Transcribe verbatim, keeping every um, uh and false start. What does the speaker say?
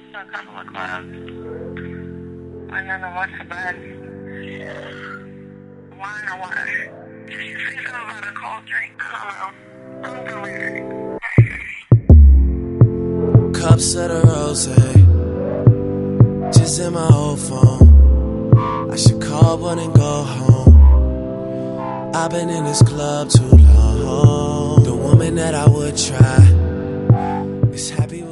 So come to the club. And then what's the bed? Wine or water? Say something about a cold drink. I don't know. I'm delirious. Cups of the rosé, just in my old phone. I should call one and go home. I've been in this club too long. The woman that I would try is happy with